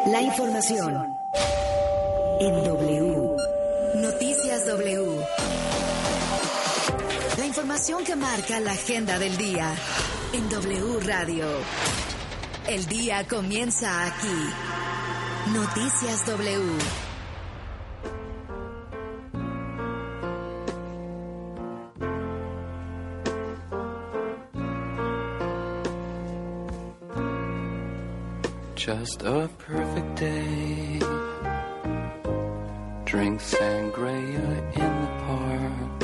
La información en W. Noticias W. La información que marca la agenda del día en W Radio. El día comienza aquí. Noticias W. Just a perfect day. Drink sangria in the park.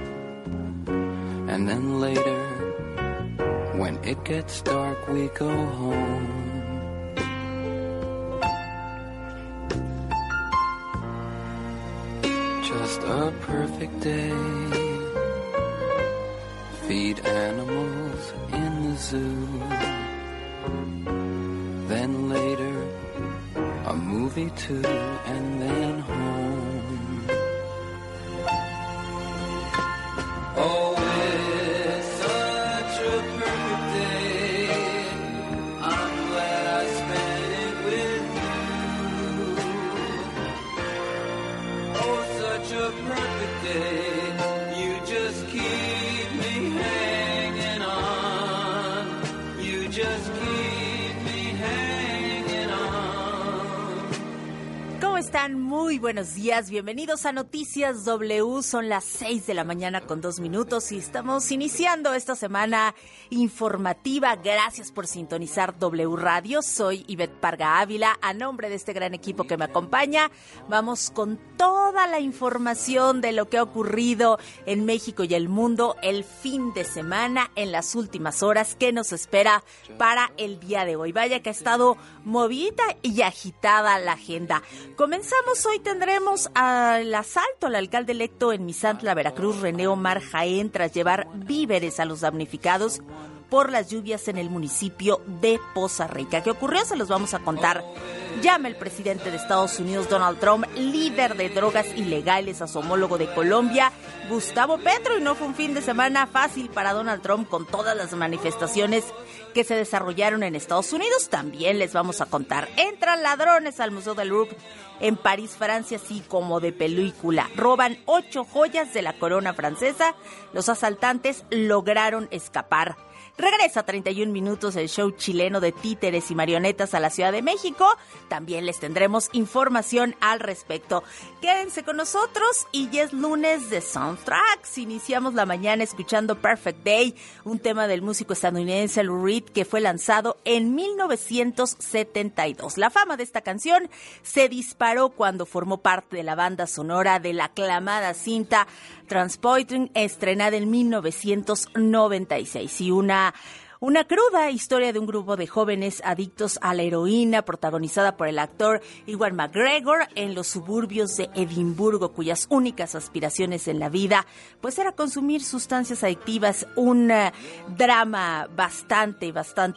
And then later, when it gets dark, we go home. Just a perfect day. Feed animals in the zoo. Then later, a movie too, and then home. Oh, it's such a perfect day. I'm glad I spent it with you. Oh, such a perfect day. You just keep me hanging on. You just keep. ¿Cómo están? Muy buenos días, bienvenidos a Noticias W, son las 6 de la mañana con 2 minutos y estamos iniciando esta semana informativa. Gracias por sintonizar W Radio, soy Ivette Parga Ávila, a nombre de este gran equipo que me acompaña, vamos con toda la información de lo que ha ocurrido en México y el mundo el fin de semana, en las últimas horas, que nos espera para el día de hoy. Vaya que ha estado movida y agitada la agenda. Comenzamos, hoy tendremos al asalto al alcalde electo en Misantla, Veracruz, René Omar Jaén, tras llevar víveres a los damnificados por las lluvias en el municipio de Poza Rica. ¿Qué ocurrió? Se los vamos a contar. Llama el presidente de Estados Unidos, Donald Trump, líder de drogas ilegales, a su homólogo de Colombia, Gustavo Petro, y no fue un fin de semana fácil para Donald Trump con todas las manifestaciones que se desarrollaron en Estados Unidos. También les vamos a contar. Entran ladrones al Museo del Louvre en París, Francia, así como de película. Roban 8 joyas de la corona francesa. Los asaltantes lograron escapar. Regresa 31 minutos el show chileno de títeres y marionetas a la Ciudad de México. También les tendremos información al respecto. Quédense con nosotros y ya es lunes de Soundtracks. Iniciamos la mañana escuchando Perfect Day, un tema del músico estadounidense Lou Reed que fue lanzado en 1972. La fama de esta canción se disparó cuando formó parte de la banda sonora de la aclamada cinta Transporting, estrenada en 1996, y una cruda historia de un grupo de jóvenes adictos a la heroína, protagonizada por el actor Ewan McGregor, en los suburbios de Edimburgo, cuyas únicas aspiraciones en la vida pues era consumir sustancias adictivas. Un drama bastante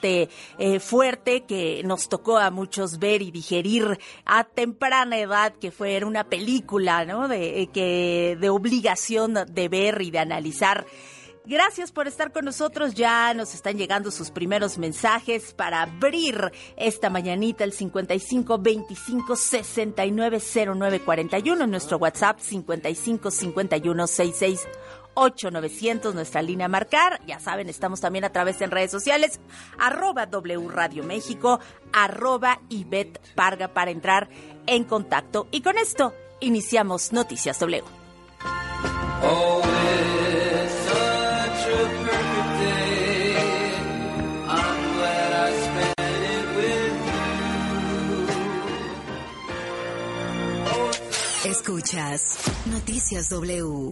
fuerte que nos tocó a muchos ver y digerir a temprana edad, que era una película, ¿no? de obligación de ver y de analizar. Gracias por estar con nosotros. Ya nos están llegando sus primeros mensajes para abrir esta mañanita, el 55 25 69 09 41, nuestro WhatsApp 55 51 66 8900, nuestra línea a marcar. Ya saben, estamos también a través de redes sociales, @W Radio México, @Ivette Parga, para entrar en contacto. Y con esto iniciamos Noticias W. Oh, it's such a perfect day. I'm glad I spent it with you. Escuchas Noticias W.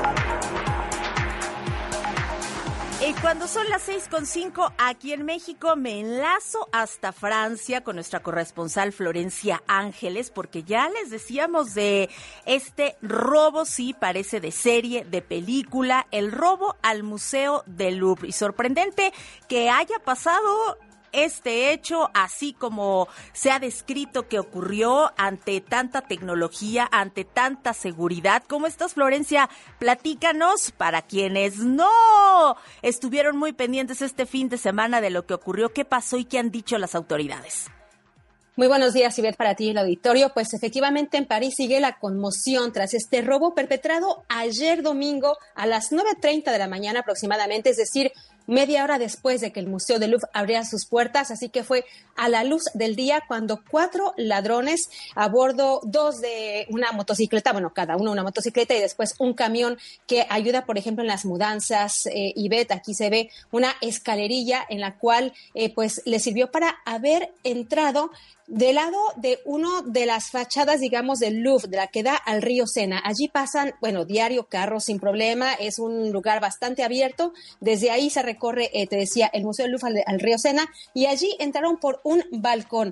Y cuando son las 6:05 aquí en México, me enlazo hasta Francia con nuestra corresponsal Florencia Ángeles, porque ya les decíamos de este robo, sí, parece de serie, de película, el robo al Museo del Louvre. Y sorprendente que haya pasado este hecho, así como se ha descrito que ocurrió, ante tanta tecnología, ante tanta seguridad. ¿Cómo estás, Florencia? Platícanos, para quienes no estuvieron muy pendientes este fin de semana de lo que ocurrió, qué pasó y qué han dicho las autoridades. Muy buenos días, Ivette, para ti y el auditorio. Pues efectivamente en París sigue la conmoción tras este robo perpetrado ayer domingo a las 9:30 de la mañana aproximadamente, es decir, media hora después de que el Museo del Louvre abriera sus puertas, así que fue a la luz del día cuando 4 ladrones a bordo, 2 de una motocicleta, bueno, cada uno una motocicleta y después un camión que ayuda, por ejemplo, en las mudanzas. Ivette, aquí se ve una escalerilla en la cual pues le sirvió para haber entrado del lado de uno de las fachadas, digamos, del Louvre, de la que da al río Sena. Allí pasan, bueno, diario carros sin problema, es un lugar bastante abierto. Desde ahí se recorre, te decía, el Museo del Louvre al río Sena, y allí entraron por un balcón.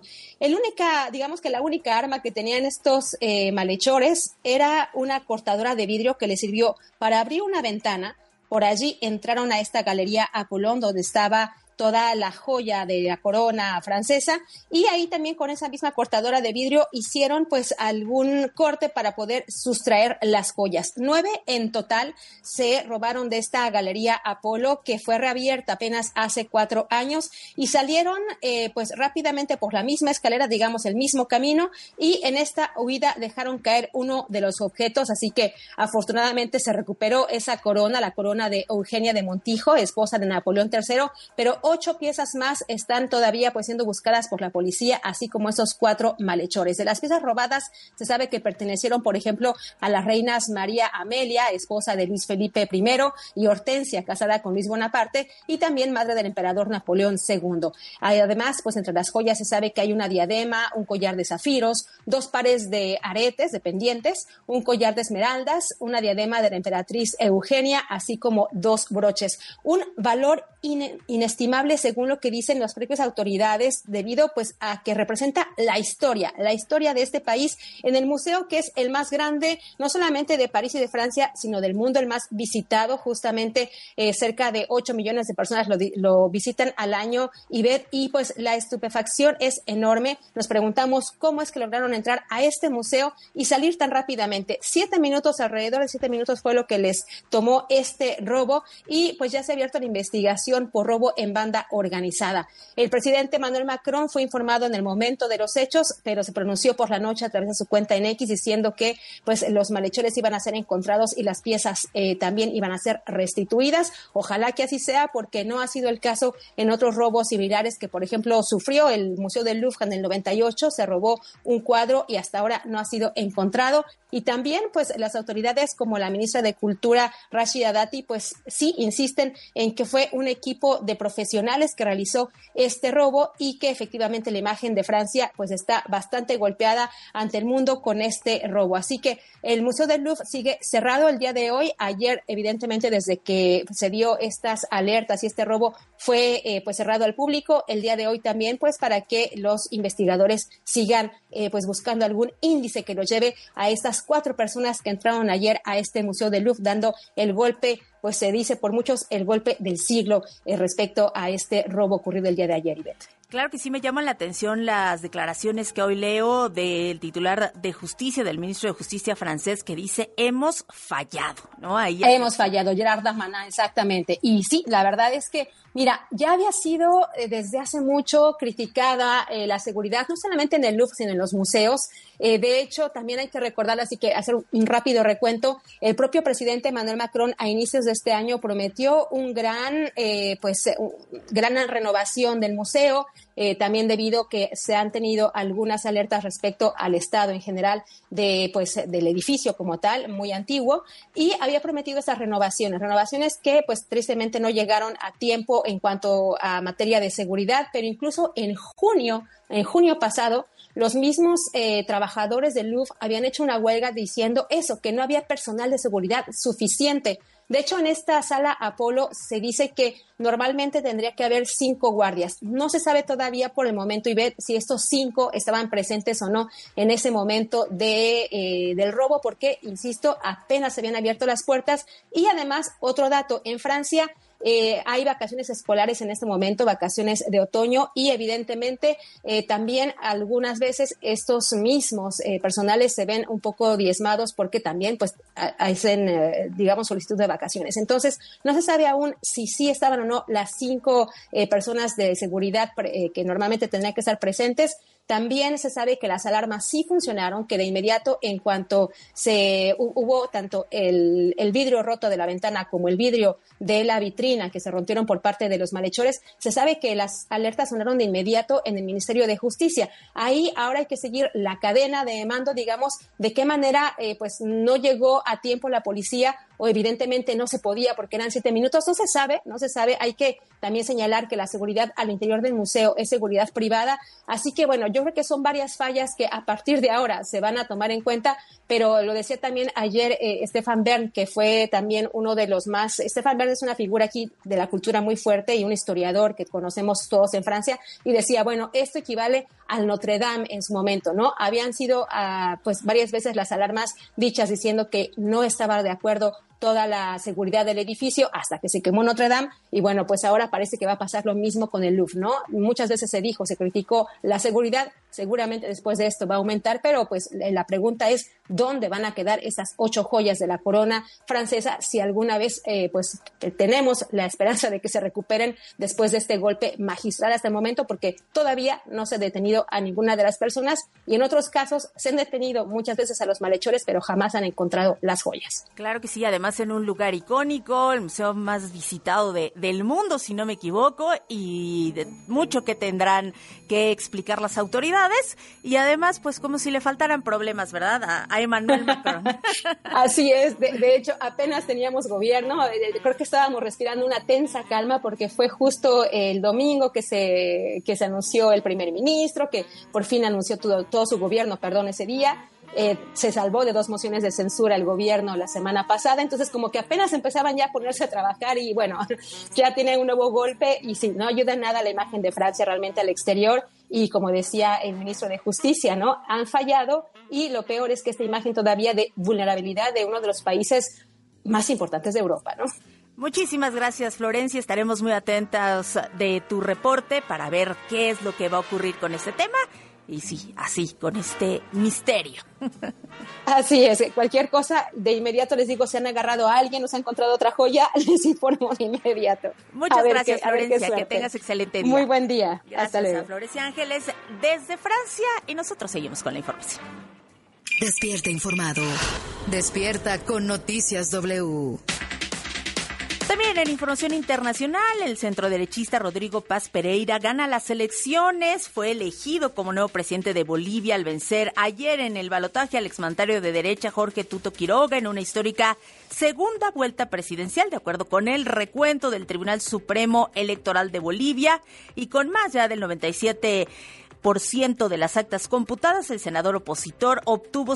Digamos que la única arma que tenían estos malhechores era una cortadora de vidrio que les sirvió para abrir una ventana. Por allí entraron a esta galería Apollon, donde estaba toda la joya de la corona francesa, y ahí también con esa misma cortadora de vidrio hicieron pues algún corte para poder sustraer las joyas. 9 en total se robaron de esta galería Apolo, que fue reabierta apenas hace 4 años, y salieron pues rápidamente por la misma escalera, digamos el mismo camino, y en esta huida dejaron caer uno de los objetos, así que afortunadamente se recuperó esa corona, la corona de Eugenia de Montijo, esposa de Napoleón III, pero 8 piezas más están todavía pues siendo buscadas por la policía, así como esos 4 malhechores. De las piezas robadas se sabe que pertenecieron, por ejemplo, a las reinas María Amelia, esposa de Luis Felipe I, y Hortensia, casada con Luis Bonaparte, y también madre del emperador Napoleón II. Además, pues entre las joyas se sabe que hay una diadema, un collar de zafiros, 2 pares de aretes, de pendientes, un collar de esmeraldas, una diadema de la emperatriz Eugenia, así como 2 broches. Un valor inestimable según lo que dicen las propias autoridades, debido pues a que representa la historia de este país en el museo, que es el más grande no solamente de París y de Francia, sino del mundo, el más visitado. Justamente cerca de 8 millones de personas lo visitan al año, y pues la estupefacción es enorme. Nos preguntamos cómo es que lograron entrar a este museo y salir tan rápidamente. 7 minutos, alrededor de 7 minutos fue lo que les tomó este robo, y pues ya se ha abierto la investigación por robo en banda organizada. El presidente Emmanuel Macron fue informado en el momento de los hechos, pero se pronunció por la noche a través de su cuenta en X diciendo que pues los malhechores iban a ser encontrados y las piezas también iban a ser restituidas. Ojalá que así sea, porque no ha sido el caso en otros robos similares que, por ejemplo, sufrió el Museo del Louvre en el 98. Se robó un cuadro y hasta ahora no ha sido encontrado. Y también pues las autoridades, como la ministra de Cultura Rashida Dati, pues sí insisten en que fue un equipo de profesionales que realizó este robo, y que efectivamente la imagen de Francia pues está bastante golpeada ante el mundo con este robo. Así que el Museo del Louvre sigue cerrado el día de hoy. Ayer, evidentemente, desde que se dio estas alertas y este robo fue pues cerrado al público. El día de hoy también pues para que los investigadores sigan pues buscando algún índice que los lleve a estas 4 personas que entraron ayer a este Museo del Louvre, dando el golpe, pues se dice por muchos, el golpe del siglo respecto a este robo ocurrido el día de ayer, Ivette. Claro que sí, me llaman la atención las declaraciones que hoy leo del titular de Justicia, del ministro de Justicia francés, que dice, hemos fallado, ¿no? Hemos fallado, Gerard Darmanin, exactamente. Y sí, la verdad es que, mira, ya había sido desde hace mucho criticada la seguridad, no solamente en el Louvre, sino en los museos. De hecho, también hay que recordar, así que hacer un rápido recuento, el propio presidente Emmanuel Macron a inicios de este año prometió gran renovación del museo, también debido a que se han tenido algunas alertas respecto al estado en general del edificio como tal, muy antiguo, y había prometido esas renovaciones que pues tristemente no llegaron a tiempo en cuanto a materia de seguridad, pero incluso en junio pasado, los mismos trabajadores del Louvre habían hecho una huelga diciendo eso, que no había personal de seguridad suficiente. De hecho, en esta sala Apolo se dice que normalmente tendría que haber 5 guardias. No se sabe todavía por el momento, Ivette, si estos 5 estaban presentes o no en ese momento del robo, porque, insisto, apenas se habían abierto las puertas. Y además, otro dato, en Francia hay vacaciones escolares en este momento, vacaciones de otoño, y evidentemente también algunas veces estos mismos personales se ven un poco diezmados porque también pues hacen digamos solicitud de vacaciones. Entonces no se sabe aún si sí estaban o no las 5 personas de seguridad que normalmente tendrían que estar presentes. También se sabe que las alarmas sí funcionaron, que de inmediato, en cuanto hubo tanto el vidrio roto de la ventana como el vidrio de la vitrina que se rompieron por parte de los malhechores, se sabe que las alertas sonaron de inmediato en el Ministerio de Justicia. Ahí ahora hay que seguir la cadena de mando, digamos, de qué manera pues no llegó a tiempo la policía, o evidentemente no se podía porque eran 7 minutos, no se sabe. Hay que también señalar que la seguridad al interior del museo es seguridad privada, así que bueno, yo creo que son varias fallas que a partir de ahora se van a tomar en cuenta, pero lo decía también ayer Stefan Bern, que fue también uno de los más. Stefan Bern es una figura aquí de la cultura muy fuerte y un historiador que conocemos todos en Francia, y decía, bueno, esto equivale al Notre Dame en su momento, ¿no? Habían sido pues varias veces las alarmas dichas diciendo que no estaba de acuerdo toda la seguridad del edificio hasta que se quemó Notre Dame, y bueno, pues ahora parece que va a pasar lo mismo con el Louvre, ¿no? Muchas veces se criticó la seguridad, seguramente después de esto va a aumentar, pero pues la pregunta es ¿dónde van a quedar esas 8 joyas de la corona francesa si alguna vez pues tenemos la esperanza de que se recuperen después de este golpe magistral hasta el momento? Porque todavía no se ha detenido a ninguna de las personas, y en otros casos se han detenido muchas veces a los malhechores, pero jamás han encontrado las joyas. Claro que sí, además en un lugar icónico, el museo más visitado del mundo, si no me equivoco, y de mucho que tendrán que explicar las autoridades, y además pues como si le faltaran problemas, ¿verdad? A Emmanuel Macron. Así es, de hecho apenas teníamos gobierno, creo que estábamos respirando una tensa calma porque fue justo el domingo que se anunció el primer ministro, que por fin anunció todo su gobierno, ese día. Se salvó de 2 mociones de censura el gobierno la semana pasada, entonces como que apenas empezaban ya a ponerse a trabajar, y bueno, ya tienen un nuevo golpe, y sí, no ayuda nada la imagen de Francia realmente al exterior, y como decía el ministro de Justicia, ¿no? Han fallado, y lo peor es que esta imagen todavía de vulnerabilidad de uno de los países más importantes de Europa, ¿no? Muchísimas gracias, Florencia. Estaremos muy atentas de tu reporte para ver qué es lo que va a ocurrir con este tema. Y sí, así, con este misterio. Así es, cualquier cosa, de inmediato les digo, si han agarrado a alguien o se han encontrado otra joya, les informo de inmediato. Muchas gracias, Florencia, que tengas excelente día. Muy buen día. Gracias. Hasta luego. A Florencia Ángeles desde Francia, y nosotros seguimos con la información. Despierta informado. Despierta con Noticias W. También en información internacional, el centroderechista Rodrigo Paz Pereira gana las elecciones. Fue elegido como nuevo presidente de Bolivia al vencer ayer en el balotaje al exmandatario de derecha Jorge Tuto Quiroga en una histórica segunda vuelta presidencial, de acuerdo con el recuento del Tribunal Supremo Electoral de Bolivia, y con más ya del 97% de las actas computadas, el senador opositor obtuvo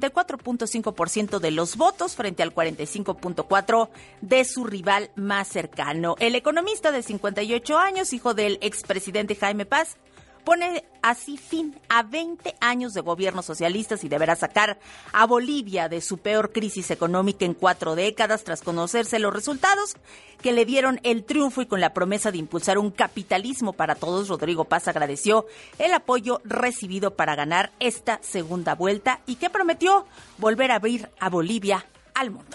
54.5% de los votos frente al 45.4% de su rival más cercano. El economista de 58 años, hijo del expresidente Jaime Paz, pone así fin a 20 años de gobiernos socialistas y deberá sacar a Bolivia de su peor crisis económica en 4 décadas tras conocerse los resultados que le dieron el triunfo, y con la promesa de impulsar un capitalismo para todos. Rodrigo Paz agradeció el apoyo recibido para ganar esta segunda vuelta y que prometió volver a abrir a Bolivia al mundo.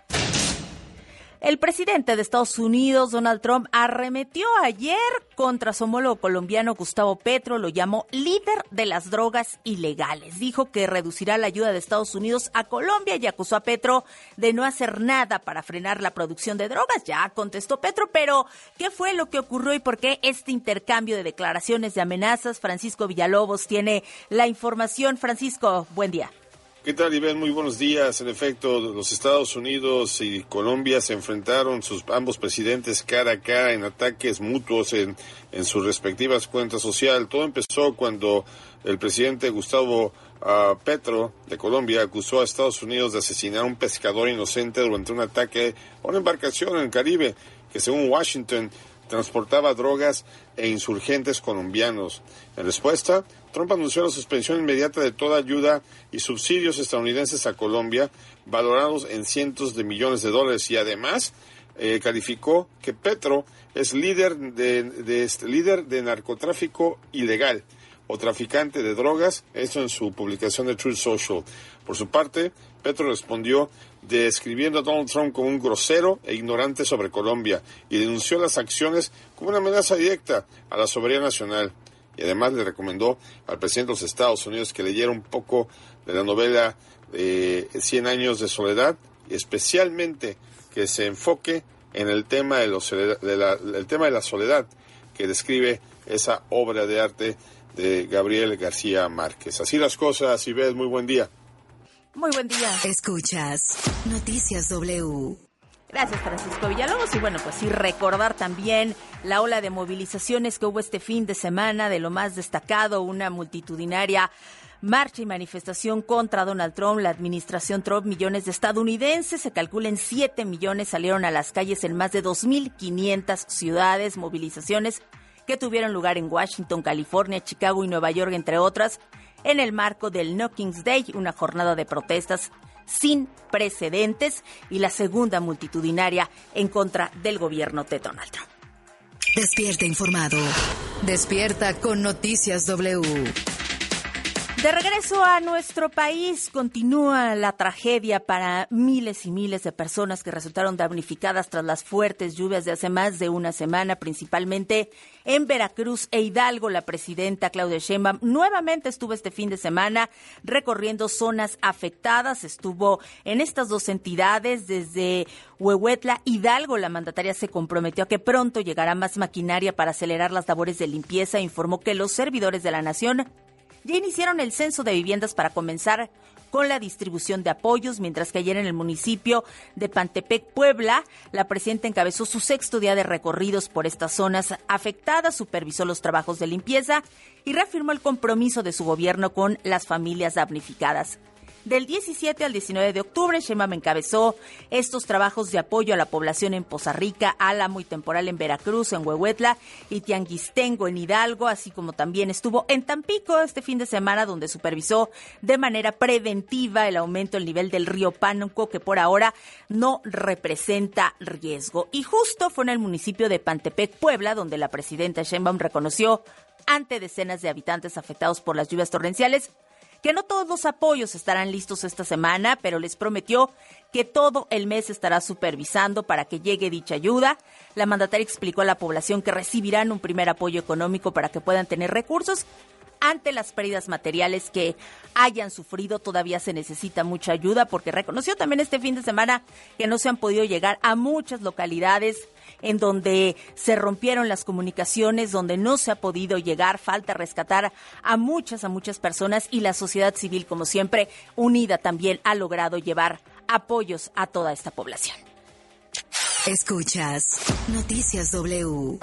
El presidente de Estados Unidos, Donald Trump, arremetió ayer contra su homólogo colombiano Gustavo Petro, lo llamó líder de las drogas ilegales. Dijo que reducirá la ayuda de Estados Unidos a Colombia y acusó a Petro de no hacer nada para frenar la producción de drogas. Ya contestó Petro, pero ¿qué fue lo que ocurrió y por qué este intercambio de declaraciones de amenazas? Francisco Villalobos tiene la información. Francisco, buen día. ¿Qué tal, Iván? Muy buenos días. En efecto, los Estados Unidos y Colombia se enfrentaron, ambos presidentes, cara a cara en ataques mutuos en sus respectivas cuentas sociales. Todo empezó cuando el presidente Gustavo Petro de Colombia acusó a Estados Unidos de asesinar a un pescador inocente durante un ataque a una embarcación en el Caribe que, según Washington, transportaba drogas e insurgentes colombianos. En respuesta, Trump anunció la suspensión inmediata de toda ayuda y subsidios estadounidenses a Colombia, valorados en cientos de millones de dólares, y además calificó que Petro es líder de narcotráfico ilegal o traficante de drogas, esto en su publicación de Truth Social. Por su parte, Petro respondió describiendo a Donald Trump como un grosero e ignorante sobre Colombia y denunció las acciones como una amenaza directa a la soberanía nacional. y además le recomendó al presidente de los Estados Unidos que leyera un poco de la novela 100 años de soledad, y especialmente que se enfoque en el tema de la soledad que describe esa obra de arte de Gabriel García Márquez. Así las cosas, Ivette, muy buen día. Muy buen día. Escuchas Noticias W. Gracias, Francisco Villalobos. Y bueno, pues sí, recordar también la ola de movilizaciones que hubo este fin de semana. De lo más destacado, una multitudinaria marcha y manifestación contra Donald Trump, la administración Trump. Millones de estadounidenses, se calculan 7 millones, salieron a las calles en más de 2.500 ciudades. Movilizaciones que tuvieron lugar en Washington, California, Chicago y Nueva York, entre otras, en el marco del No King's Day, una jornada de protestas sin precedentes y la segunda multitudinaria en contra del gobierno de Donald Trump. Despierta informado. Despierta con Noticias W. De regreso a nuestro país, continúa la tragedia para miles y miles de personas que resultaron damnificadas tras las fuertes lluvias de hace más de una semana, principalmente en Veracruz e Hidalgo. La presidenta Claudia Sheinbaum nuevamente estuvo este fin de semana recorriendo zonas afectadas. Estuvo en estas dos entidades, desde Huehuetla, Hidalgo. La mandataria se comprometió a que pronto llegará más maquinaria para acelerar las labores de limpieza. Informó que los servidores de la nación ya iniciaron el censo de viviendas para comenzar con la distribución de apoyos, mientras que ayer en el municipio de Pantepec, Puebla, la presidenta encabezó su 6º día de recorridos por estas zonas afectadas, supervisó los trabajos de limpieza y reafirmó el compromiso de su gobierno con las familias damnificadas. Del 17 al 19 de octubre, Sheinbaum encabezó estos trabajos de apoyo a la población en Poza Rica, Álamo y Temporal en Veracruz, en Huehuetla y Tianguistengo en Hidalgo, así como también estuvo en Tampico este fin de semana, donde supervisó de manera preventiva el aumento del nivel del río Pánuco, que por ahora no representa riesgo. Y justo fue en el municipio de Pantepec, Puebla, donde la presidenta Sheinbaum reconoció ante decenas de habitantes afectados por las lluvias torrenciales que no todos los apoyos estarán listos esta semana, pero les prometió que todo el mes estará supervisando para que llegue dicha ayuda. La mandataria explicó a la población que recibirán un primer apoyo económico para que puedan tener recursos ante las pérdidas materiales que hayan sufrido. Todavía se necesita mucha ayuda, porque reconoció también este fin de semana que no se han podido llegar a muchas localidades en donde se rompieron las comunicaciones, donde no se ha podido llegar. Falta rescatar a muchas personas, y la sociedad civil, como siempre, unida también ha logrado llevar apoyos a toda esta población. Escuchas Noticias W.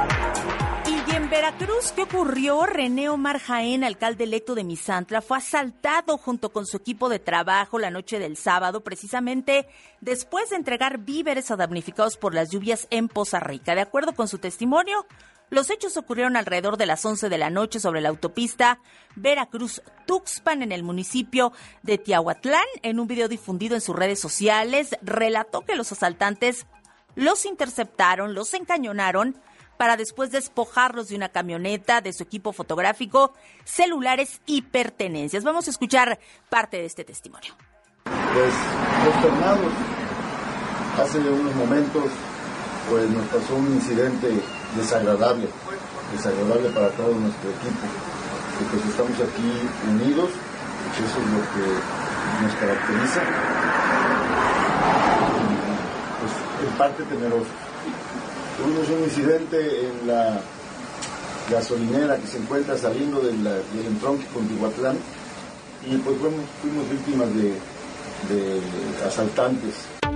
Y en Veracruz, ¿qué ocurrió? René Omar Jaén, alcalde electo de Misantla, fue asaltado junto con su equipo de trabajo la noche del sábado, precisamente después de entregar víveres a damnificados por las lluvias en Poza Rica. De acuerdo con su testimonio, los hechos ocurrieron alrededor de las 11 de la noche sobre la autopista Veracruz-Tuxpan en el municipio de Tiahuatlán. En un video difundido en sus redes sociales, relató que los asaltantes los interceptaron, los encañonaron, para después despojarlos de una camioneta, de su equipo fotográfico, celulares y pertenencias. Vamos a escuchar parte de este testimonio. Pues consternados, hace unos momentos pues nos pasó un incidente desagradable para todo nuestro equipo, y pues estamos aquí unidos, eso es lo que nos caracteriza, pues en parte temerosos. Tuvimos un incidente en la gasolinera que se encuentra saliendo del entronque con Tihuatlán, y pues fuimos víctimas de asaltantes.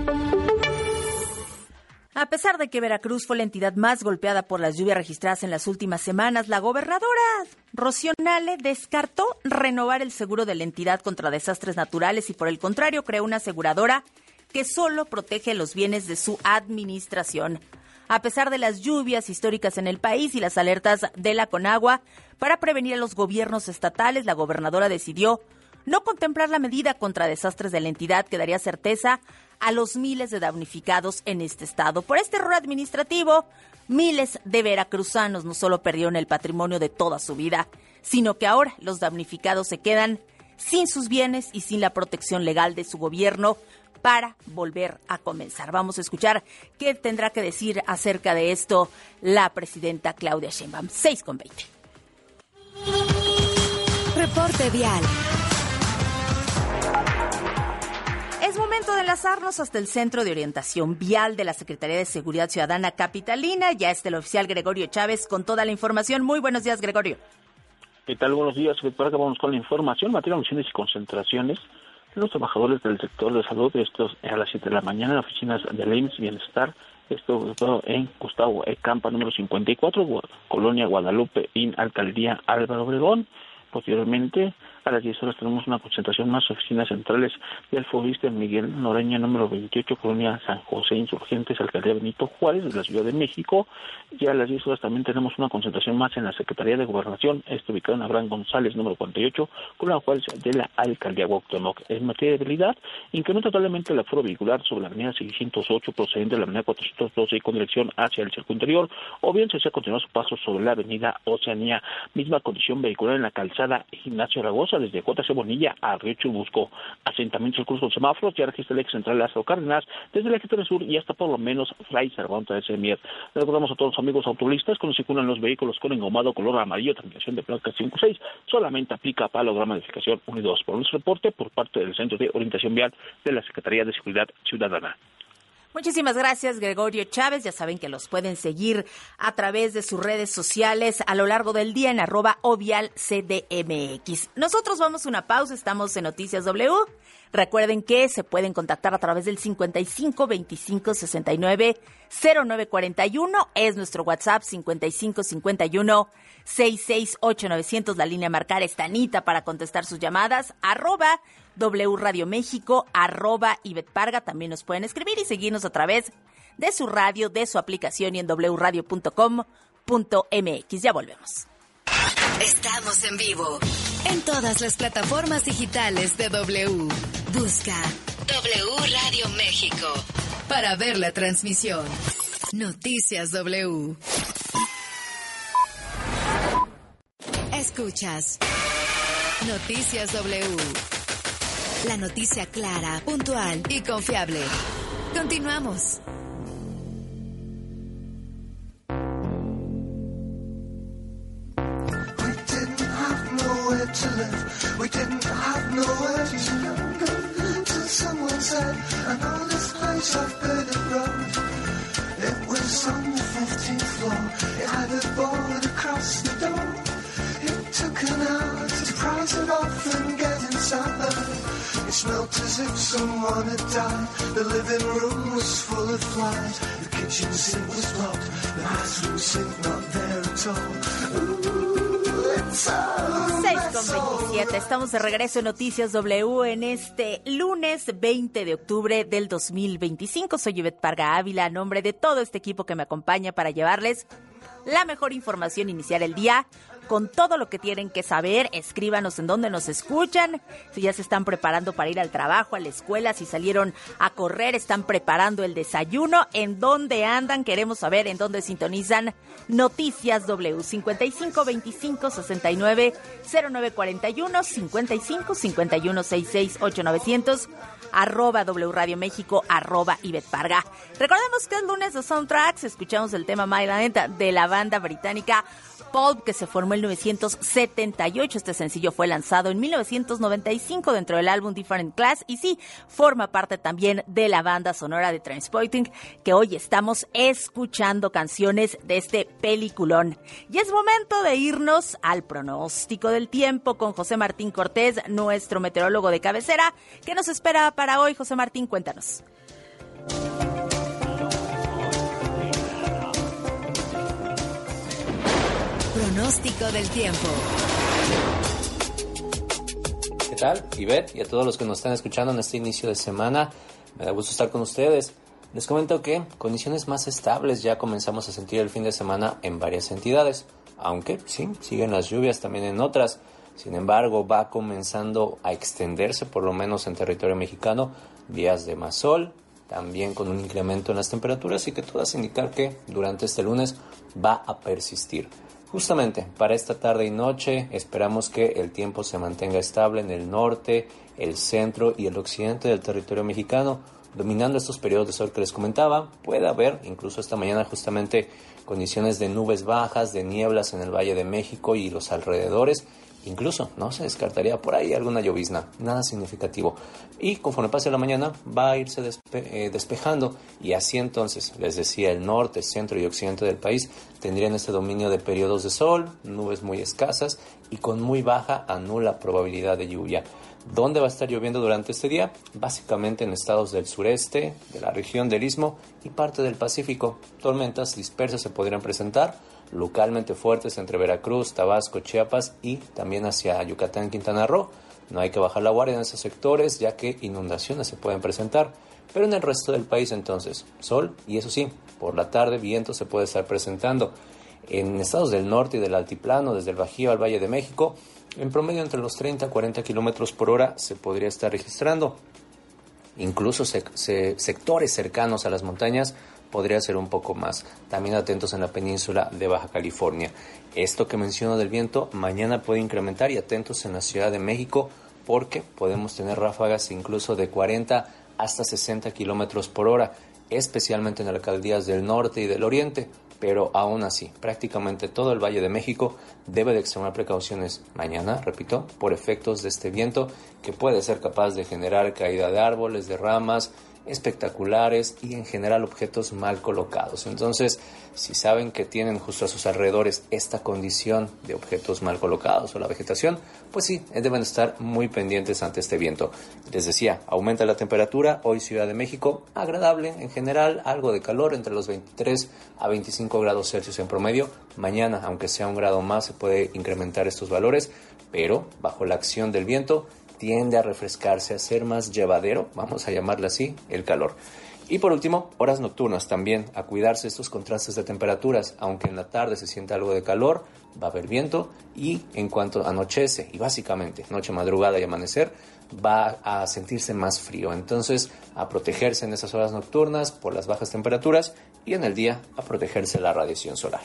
A pesar de que Veracruz fue la entidad más golpeada por las lluvias registradas en las últimas semanas, la gobernadora Rocío Nale descartó renovar el seguro de la entidad contra desastres naturales y por el contrario creó una aseguradora que solo protege los bienes de su administración. A pesar de las lluvias históricas en el país y las alertas de la Conagua para prevenir a los gobiernos estatales, la gobernadora decidió no contemplar la medida contra desastres de la entidad que daría certeza a los miles de damnificados en este estado. Por este error administrativo, miles de veracruzanos no solo perdieron el patrimonio de toda su vida, sino que ahora los damnificados se quedan sin sus bienes y sin la protección legal de su gobierno para volver a comenzar. Vamos a escuchar qué tendrá que decir acerca de esto la presidenta Claudia Sheinbaum. 6:20. Reporte vial. Es momento de enlazarnos hasta el Centro de Orientación Vial de la Secretaría de Seguridad Ciudadana Capitalina. Ya está el oficial Gregorio Chávez con toda la información. Muy buenos días, Gregorio. ¿Qué tal? Buenos días. Vamos con la información. Materia de misiones y concentraciones de los trabajadores del sector de salud. Esto a las 7 de la mañana en las oficinas del IMSS Bienestar. Esto en Gustavo Campa, número 54, Colonia Guadalupe, Alcaldía Álvaro Obregón. Posteriormente, a las 10 horas tenemos una concentración más, oficinas centrales del Fobiste Miguel Noreña, número 28, Colonia San José, Insurgentes, Alcaldía Benito Juárez, de la Ciudad de México. Y a las 10 horas también tenemos una concentración más en la Secretaría de Gobernación, ubicada en Abraham González, número 48, Colonia Juárez, de la Alcaldía Cuauhtémoc. En materia de habilidad, incrementa totalmente el aforo vehicular sobre la avenida 608, procedente de la avenida 412 y con dirección hacia el circo interior, o bien se desea continuar su paso sobre la avenida Oceanía. Misma condición vehicular en la calzada Ignacio Aragosa, desde JC Bonilla a Río Churubusco. Asentamientos del curso de semáforos, ya registra el eje central Lázaro Cárdenas, desde el eje sur y hasta por lo menos Fray Cervantes de Semier. Le recordamos a todos los amigos automovilistas que nos circulan los vehículos con engomado color amarillo, terminación de placa 56, solamente aplica para lograr modificación 1 y 2. Por nuestro reporte, por parte del Centro de Orientación Vial de la Secretaría de Seguridad Ciudadana. Muchísimas gracias, Gregorio Chávez. Ya saben que los pueden seguir a través de sus redes sociales a lo largo del día en @ovialcdmx. Nosotros vamos a una pausa, estamos en Noticias W. Recuerden que se pueden contactar a través del 55 25 69 0941. Es nuestro WhatsApp 55 51 668 900. La línea a marcar está Anita para contestar sus llamadas. @W Radio México, @Ivette Parga. También nos pueden escribir y seguirnos a través de su radio, de su aplicación y en wradio.com.mx. Ya volvemos. Estamos en vivo en todas las plataformas digitales de W. Busca W Radio México para ver la transmisión. Noticias W. Escuchas Noticias W. La noticia clara, puntual y confiable. Continuamos. To live, we didn't have nowhere to go till someone said, I know this place off Burnett Road. It was on the 15th floor, it had a board across the door. It took an hour to price it off and get inside. It smelt as if someone had died. The living room was full of flies. The kitchen sink was blocked, the bathroom sink not there at all. Ooh, 6:27, estamos de regreso en Noticias W en este lunes 20 de octubre del 2025. Soy Ivette Parga Ávila, a nombre de todo este equipo que me acompaña para llevarles la mejor información, iniciar el día con todo lo que tienen que saber. Escríbanos en dónde nos escuchan, si ya se están preparando para ir al trabajo, a la escuela, si salieron a correr, están preparando el desayuno, en dónde andan, queremos saber en dónde sintonizan Noticias W. 55 25 69 0941, 55 51 66 8900, @W Radio México, @Ivette Parga. Recordemos que es lunes de Soundtracks, escuchamos el tema My Land de la banda británica Pulp, que se formó en 1978. Este sencillo fue lanzado en 1995 dentro del álbum Different Class y sí, forma parte también de la banda sonora de Trainspotting, que hoy estamos escuchando canciones de este peliculón. Y es momento de irnos al pronóstico del tiempo con José Martín Cortés, nuestro meteorólogo de cabecera. ¿Qué nos espera para hoy, José Martín? Cuéntanos. Pronóstico del tiempo. ¿Qué tal, Ivette? Y a todos los que nos están escuchando en este inicio de semana, me da gusto estar con ustedes. Les comento que condiciones más estables ya comenzamos a sentir el fin de semana en varias entidades, aunque sí, siguen las lluvias también en otras. Sin embargo, va comenzando a extenderse, por lo menos en territorio mexicano, días de más sol, también con un incremento en las temperaturas y que todo hace indicar que durante este lunes va a persistir. Justamente para esta tarde y noche esperamos que el tiempo se mantenga estable en el norte, el centro y el occidente del territorio mexicano, dominando estos periodos de sol que les comentaba. Puede haber incluso esta mañana justamente condiciones de nubes bajas, de nieblas en el Valle de México y los alrededores, Incluso no se descartaría por ahí alguna llovizna, nada significativo. Y conforme pase la mañana va a irse despejando, y así entonces, les decía, el norte, centro y occidente del país tendrían este dominio de periodos de sol, nubes muy escasas y con muy baja a nula probabilidad de lluvia. ¿Dónde va a estar lloviendo durante este día? Básicamente en estados del sureste, de la región del Istmo y parte del Pacífico. Tormentas dispersas se podrían presentar, localmente fuertes entre Veracruz, Tabasco, Chiapas y también hacia Yucatán, Quintana Roo. No hay que bajar la guardia en esos sectores, ya que inundaciones se pueden presentar. Pero en el resto del país entonces, sol y eso sí, por la tarde viento se puede estar presentando. En estados del norte y del altiplano, desde el Bajío al Valle de México, en promedio entre los 30 a 40 kilómetros por hora se podría estar registrando. Incluso sectores cercanos a las montañas podría ser un poco más. También atentos en la península de Baja California. Esto que menciono del viento mañana puede incrementar, y atentos en la Ciudad de México porque podemos tener ráfagas incluso de 40 hasta 60 kilómetros por hora, especialmente en alcaldías del norte y del oriente. Pero aún así, prácticamente todo el Valle de México debe de extremar precauciones mañana, repito, por efectos de este viento que puede ser capaz de generar caída de árboles, de ramas espectaculares y en general objetos mal colocados. Entonces, si saben que tienen justo a sus alrededores esta condición de objetos mal colocados o la vegetación, pues sí, deben estar muy pendientes ante este viento. Les decía, aumenta la temperatura, hoy Ciudad de México, agradable en general, algo de calor entre los 23 a 25 grados Celsius en promedio. Mañana, aunque sea un grado más, se puede incrementar estos valores, pero bajo la acción del viento tiende a refrescarse, a ser más llevadero, vamos a llamarle así, el calor. Y por último, horas nocturnas también, a cuidarse estos contrastes de temperaturas, aunque en la tarde se siente algo de calor, va a haber viento, y en cuanto anochece, y básicamente noche, madrugada y amanecer, va a sentirse más frío. Entonces, a protegerse en esas horas nocturnas por las bajas temperaturas, y en el día a protegerse la radiación solar.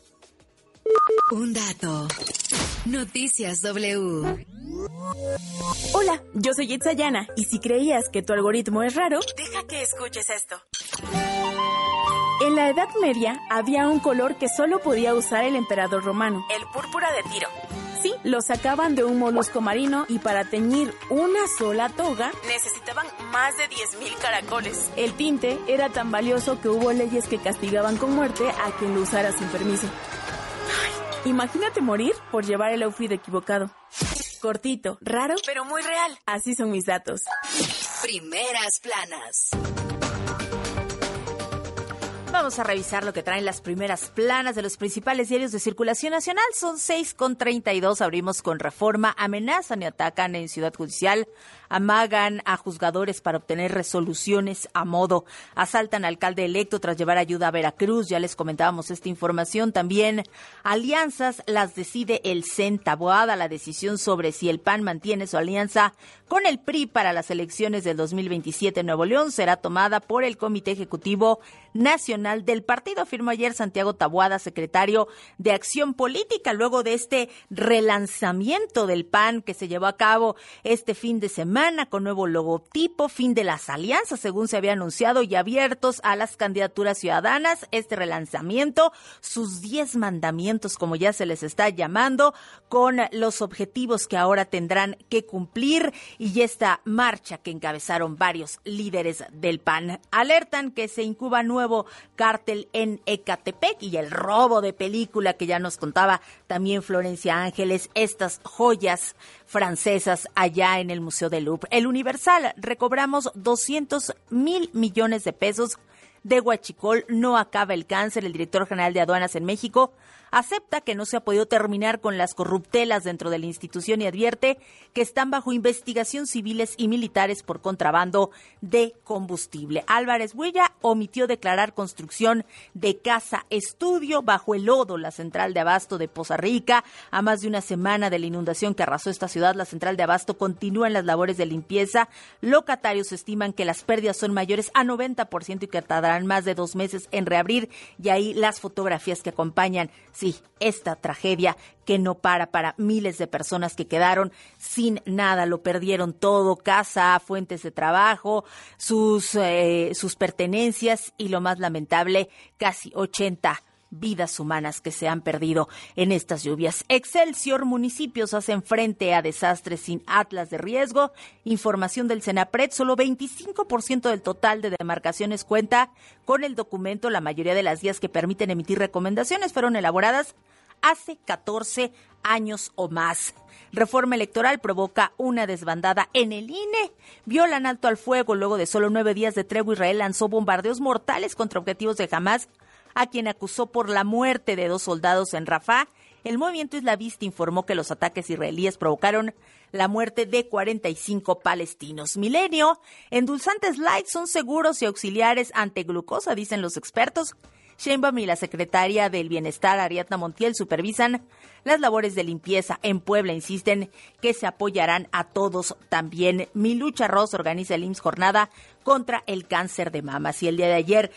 Un dato. Noticias W. Hola, yo soy Itzayana, y si creías que tu algoritmo es raro, deja que escuches esto. En la Edad Media había un color que solo podía usar el emperador romano, el púrpura de Tiro. Sí, lo sacaban de un molusco marino, y para teñir una sola toga necesitaban más de 10,000 caracoles. El tinte era tan valioso que hubo leyes que castigaban con muerte a quien lo usara sin permiso. Ay, imagínate morir por llevar el outfit equivocado. Cortito, raro, pero muy real. Así son mis datos. Primeras planas. Vamos a revisar lo que traen las primeras planas de los principales diarios de circulación nacional. Son 6:32. Abrimos con Reforma. Amenazan y atacan en Ciudad Judicial. Amagan a juzgadores para obtener resoluciones a modo. Asaltan al alcalde electo tras llevar ayuda a Veracruz. Ya les comentábamos esta información. También alianzas las decide el CEN. Taboada la decisión sobre si el PAN mantiene su alianza con el PRI para las elecciones del 2027 en Nuevo León será tomada por el Comité Ejecutivo Nacional del partido, afirmó ayer Santiago Taboada, secretario de Acción Política, luego de este relanzamiento del PAN que se llevó a cabo este fin de semana con nuevo logotipo, fin de las alianzas, según se había anunciado, y abiertos a las candidaturas ciudadanas. Este relanzamiento, sus 10 mandamientos, como ya se les está llamando, con los objetivos que ahora tendrán que cumplir, y esta marcha que encabezaron varios líderes del PAN. Alertan que se incuba nuevo cártel en Ecatepec, y el robo de película que ya nos contaba también Florencia Ángeles, estas joyas francesas allá en el Museo del Louvre. El Universal, recobramos 200,000 millones de pesos de huachicol, no acaba el cáncer. El director general de Aduanas en México acepta que no se ha podido terminar con las corruptelas dentro de la institución y advierte que están bajo investigación civiles y militares por contrabando de combustible. Álvarez Huella omitió declarar construcción de casa estudio bajo el lodo. La central de abasto de Poza Rica, a más de una semana de la inundación que arrasó esta ciudad, la central de abasto continúa en las labores de limpieza. Locatarios estiman que las pérdidas son mayores a 90% y que tardarán más de 2 meses en reabrir, y ahí las fotografías que acompañan, sí, esta tragedia que no para miles de personas que quedaron sin nada, lo perdieron todo, casa, fuentes de trabajo, sus pertenencias, y lo más lamentable, casi 80 vidas humanas que se han perdido en estas lluvias. Excelsior: municipios hacen frente a desastres sin atlas de riesgo. Información del Senapred: solo 25% del total de demarcaciones cuenta con el documento. La mayoría de las guías que permiten emitir recomendaciones fueron elaboradas hace 14 años o más. Reforma electoral provoca una desbandada en el INE. Violan alto al fuego. Luego de solo 9 días de tregua, Israel lanzó bombardeos mortales contra objetivos de Hamás, a quien acusó por la muerte de 2 soldados en Rafah. El movimiento islamista informó que los ataques israelíes provocaron la muerte de 45 palestinos. Milenio: endulzantes light son seguros y auxiliares ante glucosa, dicen los expertos. Sheinbaum y la secretaria del Bienestar, Ariadna Montiel, supervisan las labores de limpieza en Puebla. Insisten que se apoyarán a todos también. Mi Lucha Ross organiza el IMSS Jornada contra el cáncer de mama. Y el día de ayer,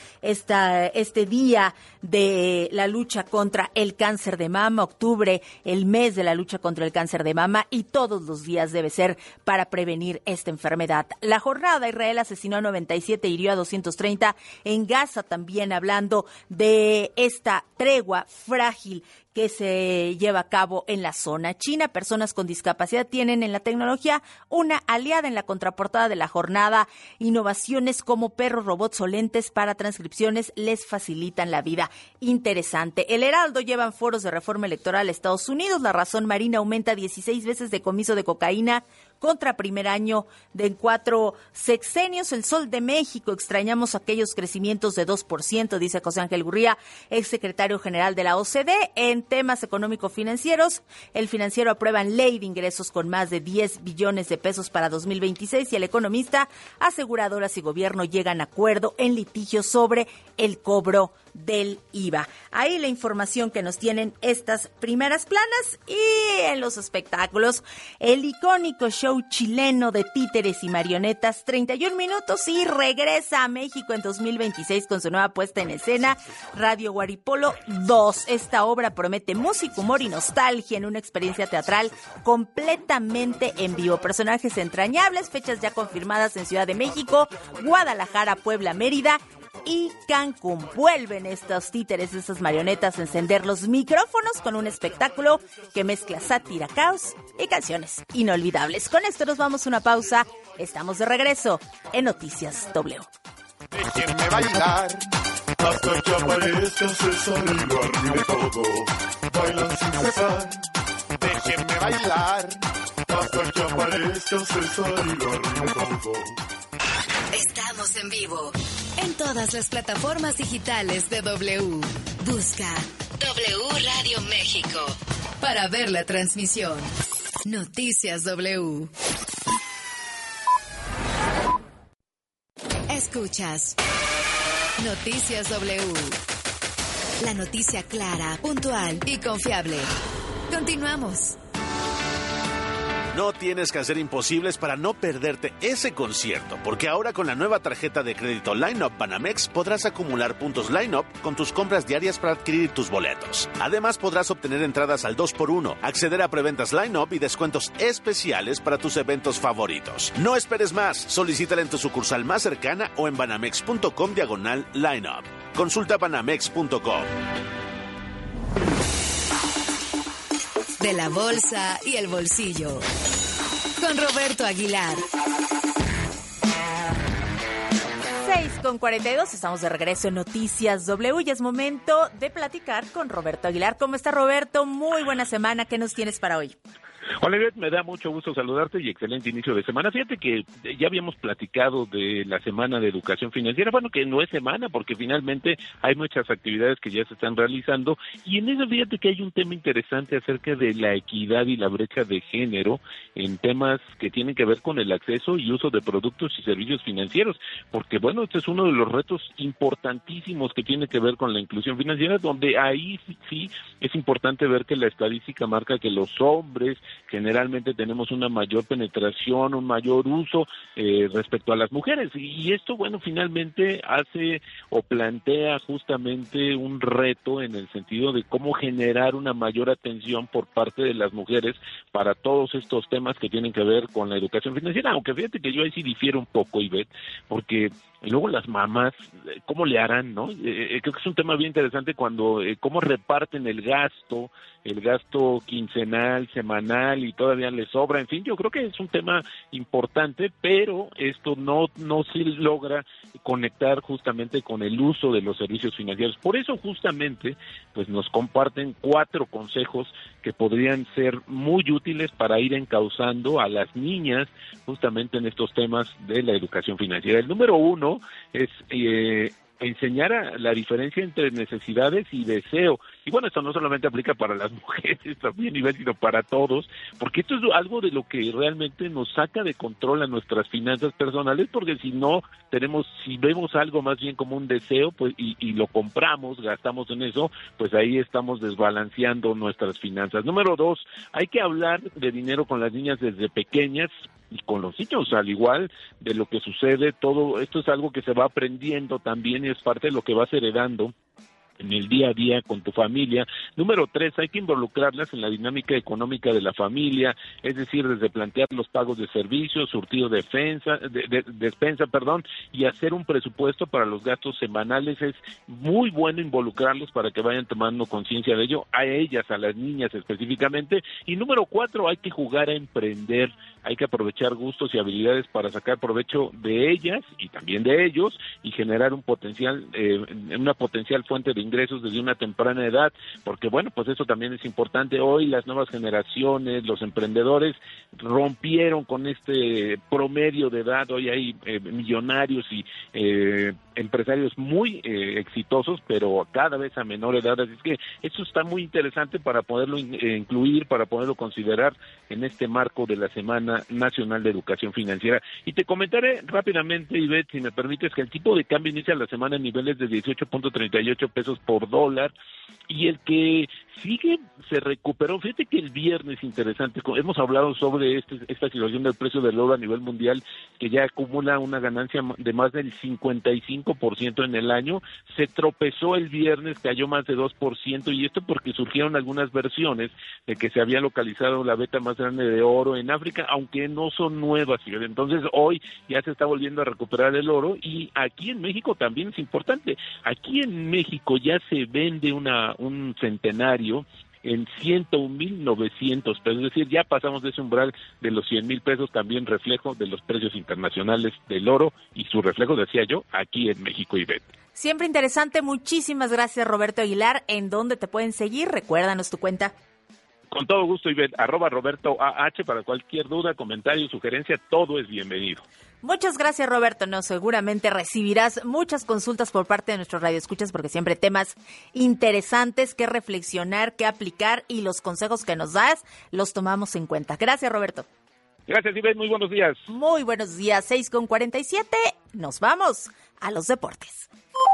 este día de la lucha contra el cáncer de mama, octubre, el mes de la lucha contra el cáncer de mama, y todos los días debe ser para prevenir esta enfermedad. La jornada: Israel asesinó a 97, hirió a 230 en Gaza, también hablando de esta tregua frágil que se lleva a cabo en la zona. China: personas con discapacidad tienen en la tecnología una aliada. En la contraportada de la jornada: innovaciones como perros, robots o lentes para transcripciones les facilitan la vida. Interesante. El Heraldo: llevan foros de reforma electoral a Estados Unidos. La Razón: Marina aumenta 16 veces decomiso de cocaína contra primer año de 4 sexenios. El Sol de México: extrañamos aquellos crecimientos de 2%, dice José Ángel Gurría, exsecretario general de la OCDE. En temas económico-financieros, el Financiero: aprueban ley de ingresos con más de 10 billones de pesos para 2026. Y el Economista: aseguradoras y gobierno llegan a acuerdo en litigio sobre el cobro del IVA. Ahí la información que nos tienen estas primeras planas. Y en los espectáculos, el icónico show chileno de títeres y marionetas, 31 minutos, y regresa a México en 2026 con su nueva puesta en escena, Radio Guaripolo 2. Esta obra promete música, humor y nostalgia en una experiencia teatral completamente en vivo. Personajes entrañables, fechas ya confirmadas en Ciudad de México, Guadalajara, Puebla, Mérida y Cancún. Vuelven estos títeres, estas marionetas, a encender los micrófonos con un espectáculo que mezcla sátira, caos y canciones inolvidables. Con esto nos vamos a una pausa. Estamos de regreso en Noticias W. Déjenme bailar hasta que aparezca César y lo arruine todo. Bailan sin cesar. Déjenme bailar hasta que aparezca César y lo arruine todo. Estamos en vivo en todas las plataformas digitales de W. Busca W Radio México para ver la transmisión. Noticias W. Escuchas Noticias W. La noticia clara, puntual y confiable. Continuamos. No tienes que hacer imposibles para no perderte ese concierto, porque ahora con la nueva tarjeta de crédito Line-Up Banamex podrás acumular puntos Line-Up con tus compras diarias para adquirir tus boletos. Además podrás obtener entradas al 2x1, acceder a preventas Line-Up y descuentos especiales para tus eventos favoritos. No esperes más, solicítala en tu sucursal más cercana o en banamex.com/Line-Up. Consulta banamex.com. De la bolsa y el bolsillo. Con Roberto Aguilar. 6:42, estamos de regreso en Noticias W y es momento de platicar con Roberto Aguilar. ¿Cómo está, Roberto? Muy buena semana. ¿Qué nos tienes para hoy? Hola, Ivette, me da mucho gusto saludarte y excelente inicio de semana. Fíjate que ya habíamos platicado de la Semana de Educación Financiera, bueno, que no es semana porque finalmente hay muchas actividades que ya se están realizando, y en eso fíjate que hay un tema interesante acerca de la equidad y la brecha de género en temas que tienen que ver con el acceso y uso de productos y servicios financieros, porque bueno, este es uno de los retos importantísimos que tiene que ver con la inclusión financiera, donde ahí sí es importante ver que la estadística marca que los hombres generalmente tenemos una mayor penetración, un mayor uso respecto a las mujeres. Y esto, bueno, finalmente hace o plantea justamente un reto en el sentido de cómo generar una mayor atención por parte de las mujeres para todos estos temas que tienen que ver con la educación financiera, aunque fíjate que yo ahí sí difiero un poco, Ivette, porque luego las mamás, ¿cómo le harán, no? Creo que es un tema bien interesante cuando, cómo reparten el gasto quincenal, semanal y todavía les sobra, en fin, yo creo que es un tema importante, pero esto no se logra conectar justamente con el uso de los servicios financieros. Por eso justamente, pues nos comparten 4 consejos que podrían ser muy útiles para ir encauzando a las niñas justamente en estos temas de la educación financiera. El número 1 es enseñar a la diferencia entre necesidades y deseo. Y bueno, esto no solamente aplica para las mujeres también, sino para todos, porque esto es algo de lo que realmente nos saca de control a nuestras finanzas personales, porque si vemos algo más bien como un deseo, pues y lo compramos, gastamos en eso, pues ahí estamos desbalanceando nuestras finanzas. Número 2, hay que hablar de dinero con las niñas desde pequeñas, y con los niños, al igual de lo que sucede, todo esto es algo que se va aprendiendo también y es parte de lo que vas heredando en el día a día con tu familia. Número 3, hay que involucrarlas en la dinámica económica de la familia, es decir, desde plantear los pagos de servicios, surtido de despensa, y hacer un presupuesto para los gastos semanales. Es muy bueno involucrarlos para que vayan tomando conciencia de ello, a ellas, a las niñas específicamente. Y número 4, hay que jugar a emprender, hay que aprovechar gustos y habilidades para sacar provecho de ellas y también de ellos y generar una potencial fuente de ingresos desde una temprana edad, porque bueno, pues eso también es importante. Hoy las nuevas generaciones, los emprendedores rompieron con este promedio de edad. Hoy hay millonarios y empresarios muy exitosos, pero cada vez a menor edad, así es que eso está muy interesante para poderlo incluir, para poderlo considerar en este marco de la Semana Nacional de Educación Financiera. Y te comentaré rápidamente, Ivette, si me permites, que el tipo de cambio inicia la semana en niveles de 18.38 pesos por dólar, y el que sigue se recuperó. Fíjate que el viernes, interesante, hemos hablado sobre esta situación del precio del oro a nivel mundial, que ya acumula una ganancia de más del 55% en el año. Se tropezó el viernes, cayó más de 2%, y esto porque surgieron algunas versiones de que se había localizado la veta más grande de oro en África, aunque no son nuevas. Entonces hoy ya se está volviendo a recuperar el oro, y aquí en México también es importante. Aquí en México ya se vende un centenario en 101,900 pesos, es decir, ya pasamos de ese umbral de los 100,000 pesos, también reflejo de los precios internacionales del oro y su reflejo, decía yo, aquí en México, Ivette. Siempre interesante, muchísimas gracias, Roberto Aguilar. ¿En dónde te pueden seguir? Recuérdanos tu cuenta. Con todo gusto, Ivette, @RobertoAH, para cualquier duda, comentario, sugerencia, todo es bienvenido. Muchas gracias, Roberto. No, seguramente recibirás muchas consultas por parte de nuestros radioescuchas, porque siempre temas interesantes que reflexionar, que aplicar, y los consejos que nos das los tomamos en cuenta. Gracias, Roberto. Gracias, Ivette. Muy buenos días. Muy buenos días. 6:47. Nos vamos a los deportes.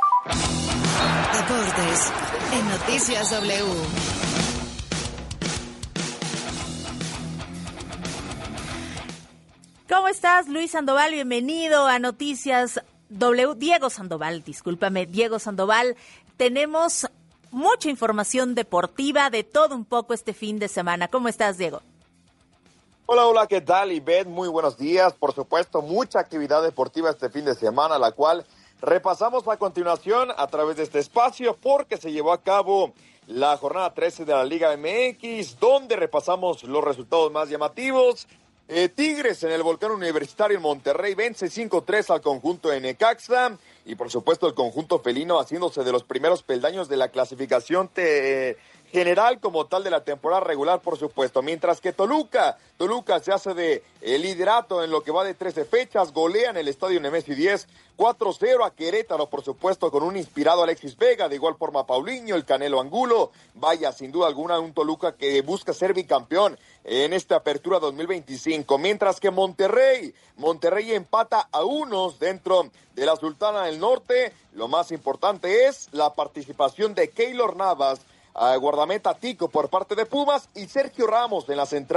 Deportes en Noticias W. ¿Cómo estás, Luis Sandoval? Bienvenido a Noticias W. Diego Sandoval. Tenemos mucha información deportiva, de todo un poco este fin de semana. ¿Cómo estás, Diego? Hola, ¿qué tal, Ivette? Muy buenos días. Por supuesto, mucha actividad deportiva este fin de semana, la cual repasamos a continuación a través de este espacio, porque se llevó a cabo la jornada 13 de la Liga MX, donde repasamos los resultados más llamativos. Tigres en el Volcán Universitario en Monterrey vence 5-3 al conjunto de Necaxa, y por supuesto el conjunto felino haciéndose de los primeros peldaños de la clasificación general como tal de la temporada regular, por supuesto, mientras que Toluca se hace de liderato en lo que va de 13 fechas, golea en el Estadio Nemesio 10, 4-0 a Querétaro, por supuesto, con un inspirado Alexis Vega, de igual forma Paulinho, el Canelo Angulo. Vaya, sin duda alguna, un Toluca que busca ser bicampeón en esta apertura 2025, mientras que Monterrey empata a unos dentro de la Sultana del Norte. Lo más importante es la participación de Keylor Navas, guardameta tico por parte de Pumas, y Sergio Ramos en la central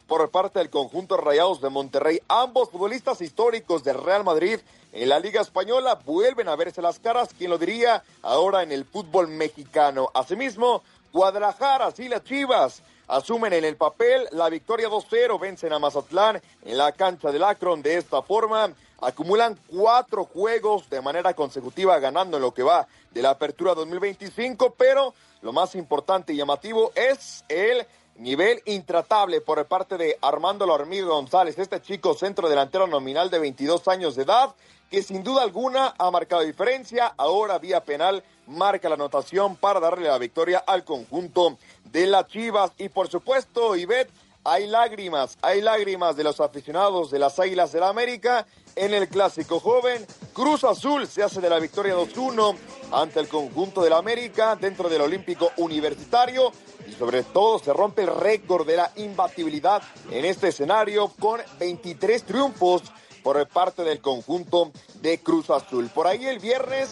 por parte del conjunto Rayados de Monterrey. Ambos futbolistas históricos del Real Madrid en la Liga Española vuelven a verse las caras, ¿quién lo diría?, ahora en el fútbol mexicano. Asimismo, Guadalajara y las Chivas asumen en el papel la victoria 2-0, vencen a Mazatlán en la cancha del Akron. De esta forma, acumulan 4 juegos de manera consecutiva ganando en lo que va de la apertura 2025, pero lo más importante y llamativo es el nivel intratable por parte de Armando La Hormiga González, este chico centro delantero nominal de 22 años de edad, que sin duda alguna ha marcado diferencia. Ahora vía penal marca la anotación para darle la victoria al conjunto de las Chivas. Y por supuesto, Ivette, hay lágrimas de los aficionados de las Águilas del América en el clásico joven. Cruz Azul se hace de la victoria 2-1 ante el conjunto del América dentro del Olímpico Universitario, y sobre todo se rompe el récord de la imbatibilidad en este escenario con 23 triunfos por parte del conjunto de Cruz Azul. Por ahí el viernes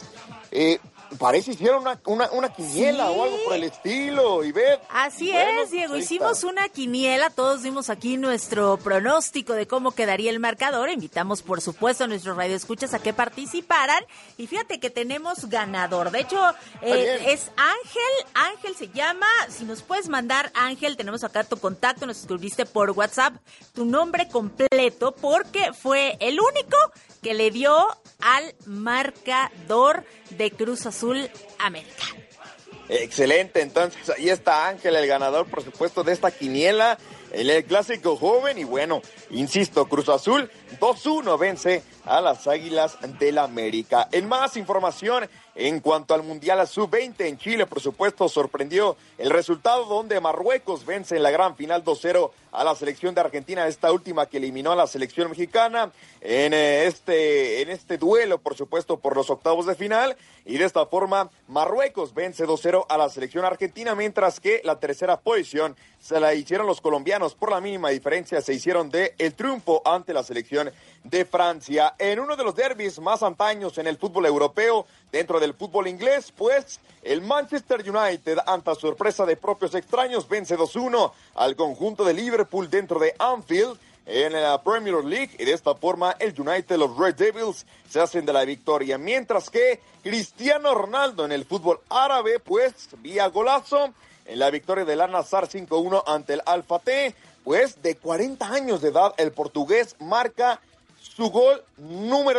parece hicieron una quiniela, sí, o algo por el estilo, Ivette. Así bueno, es, Diego, hicimos una quiniela, todos dimos aquí nuestro pronóstico de cómo quedaría el marcador. Invitamos, por supuesto, a nuestros radioescuchas a que participaran, y fíjate que tenemos ganador. De hecho, es Ángel se llama. Si nos puedes mandar, Ángel, tenemos acá tu contacto, nos escribiste por WhatsApp tu nombre completo, porque fue el único que le dio al marcador de Cruz Azul América. Excelente, entonces ahí está Ángel, el ganador, por supuesto, de esta quiniela en el clásico joven. Y bueno, insisto, Cruz Azul 2-1 vence a las Águilas del América. En más información, en cuanto al Mundial Sub-20 en Chile, por supuesto, sorprendió el resultado donde Marruecos vence en la gran final 2-0 a la selección de Argentina, esta última que eliminó a la selección mexicana en este duelo, por supuesto, por los octavos de final. Y de esta forma, Marruecos vence 2-0 a la selección argentina, mientras que la tercera posición se la hicieron los colombianos. Por la mínima diferencia se hicieron de el triunfo ante la selección de Francia. En uno de los derbis más antaños en el fútbol europeo, dentro del fútbol inglés, pues el Manchester United, ante sorpresa de propios extraños, vence 2-1 al conjunto de Liverpool dentro de Anfield en la Premier League, y de esta forma el United, los Red Devils, se hacen de la victoria, mientras que Cristiano Ronaldo en el fútbol árabe, pues vía golazo en la victoria del Al-Nassr 5-1 ante el Al-Fateh. Pues de 40 años de edad, el portugués marca su gol número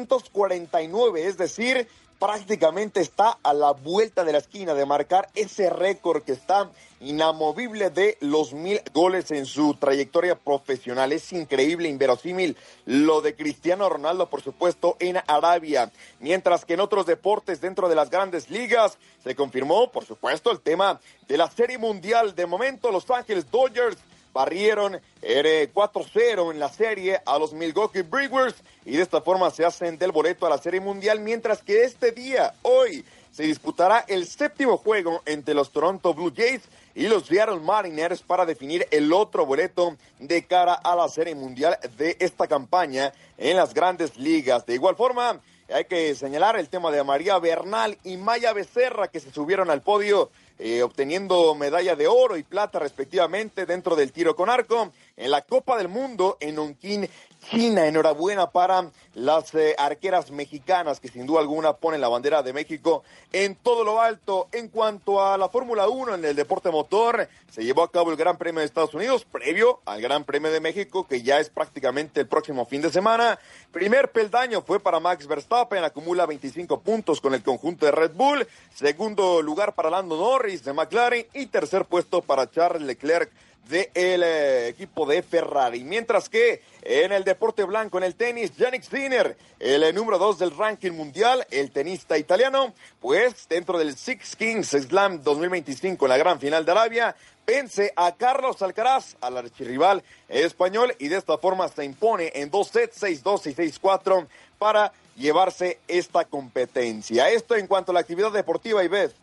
949, es decir, prácticamente está a la vuelta de la esquina de marcar ese récord que está inamovible de los 1000 goles en su trayectoria profesional. Es increíble, inverosímil lo de Cristiano Ronaldo, por supuesto, en Arabia. Mientras que en otros deportes dentro de las grandes ligas se confirmó, por supuesto, el tema de la Serie Mundial. De momento, Los Ángeles Dodgers barrieron 4-0 en la serie a los Milwaukee Brewers, y de esta forma se hacen del boleto a la Serie Mundial, mientras que este día, hoy, se disputará el 7º juego entre los Toronto Blue Jays y los Seattle Mariners para definir el otro boleto de cara a la Serie Mundial de esta campaña en las grandes ligas. De igual forma, hay que señalar el tema de María Bernal y Maya Becerra, que se subieron al podio obteniendo medalla de oro y plata respectivamente dentro del tiro con arco en la Copa del Mundo en Nanjing, China. Enhorabuena para las arqueras mexicanas, que sin duda alguna ponen la bandera de México en todo lo alto. En cuanto a la Fórmula 1 en el deporte motor, se llevó a cabo el Gran Premio de Estados Unidos previo al Gran Premio de México, que ya es prácticamente el próximo fin de semana. Primer peldaño fue para Max Verstappen, acumula 25 puntos con el conjunto de Red Bull. Segundo lugar para Lando Norris de McLaren, y tercer puesto para Charles Leclerc del equipo de Ferrari. Mientras que en el deporte blanco, en el tenis, Jannik Sinner, el número 2 del ranking mundial, el tenista italiano, pues dentro del Six Kings Slam 2025 en la gran final de Arabia, vence a Carlos Alcaraz, al archirrival español, y de esta forma se impone en 2 sets, 6-2 y 6-4 para llevarse esta competencia. Esto en cuanto a la actividad deportiva, Ivette.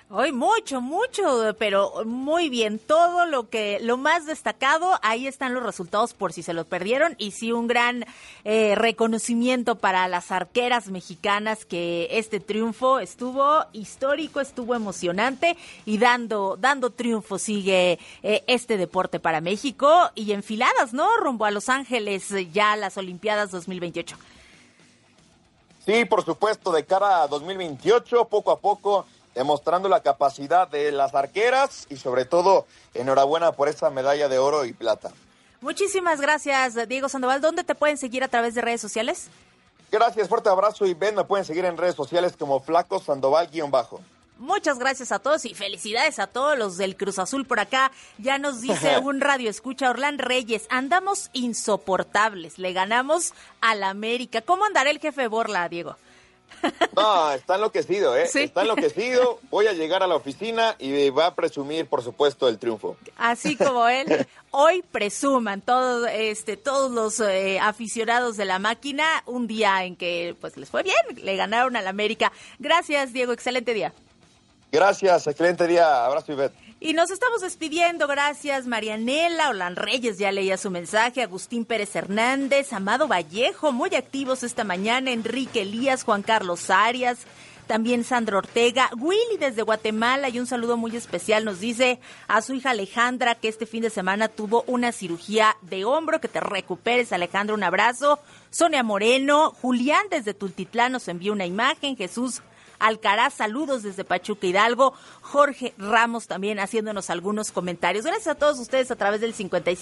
Hoy mucho, pero muy bien. Todo lo más destacado, ahí están los resultados por si se los perdieron. Y sí, un gran reconocimiento para las arqueras mexicanas, que este triunfo estuvo histórico, estuvo emocionante y dando triunfo sigue este deporte para México. Y enfiladas, ¿no? Rumbo a Los Ángeles, ya las Olimpiadas 2028. Sí, por supuesto, de cara a 2028, poco a poco, demostrando la capacidad de las arqueras y sobre todo, enhorabuena por esa medalla de oro y plata. Muchísimas gracias, Diego Sandoval. ¿Dónde te pueden seguir a través de redes sociales? Gracias, fuerte abrazo y ven, me pueden seguir en redes sociales como Flaco Sandoval _. Muchas gracias a todos y felicidades a todos los del Cruz Azul por acá. Ya nos dice un radio escucha, Orlán Reyes, andamos insoportables, le ganamos al América. ¿Cómo andará el jefe Borla, Diego? No, está enloquecido, ¿Sí? Está enloquecido. Voy a llegar a la oficina y va a presumir, por supuesto, el triunfo. Así como él, hoy presuman todos los aficionados de la máquina un día en que pues les fue bien, le ganaron al América. Gracias, Diego, excelente día. Gracias, excelente día. Abrazo, Ivette. Y nos estamos despidiendo, gracias Marianela, Olan Reyes, ya leía su mensaje, Agustín Pérez Hernández, Amado Vallejo, muy activos esta mañana, Enrique Elías, Juan Carlos Arias, también Sandro Ortega, Willy desde Guatemala, y un saludo muy especial nos dice a su hija Alejandra, que este fin de semana tuvo una cirugía de hombro, que te recuperes, Alejandra, un abrazo. Sonia Moreno, Julián desde Tultitlán nos envió una imagen, Jesús Alcaraz, saludos desde Pachuca Hidalgo, Jorge Ramos también haciéndonos algunos comentarios. Gracias a todos ustedes a través del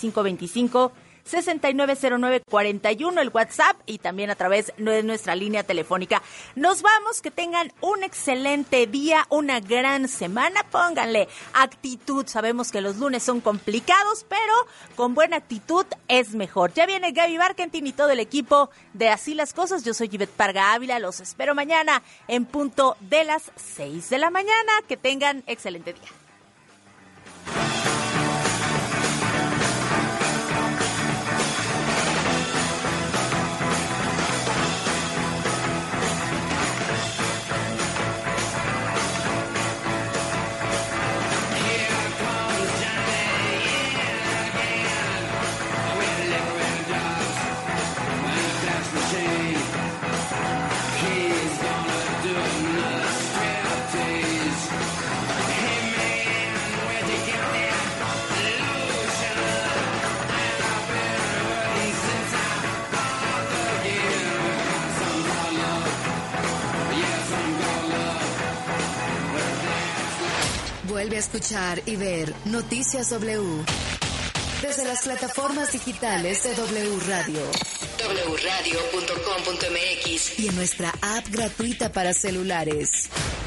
5525-690941, el WhatsApp, y también a través de nuestra línea telefónica. Nos vamos, que tengan un excelente día, una gran semana, pónganle actitud, sabemos que los lunes son complicados, pero con buena actitud es mejor. Ya viene Gaby Barkentin y todo el equipo de Así las Cosas. Yo soy Ivette Parga Ávila, los espero mañana en punto de las 6 de la mañana. Que tengan excelente día. Vuelve a escuchar y ver Noticias W desde las plataformas digitales de W Radio, wradio.com.mx y en nuestra app gratuita para celulares.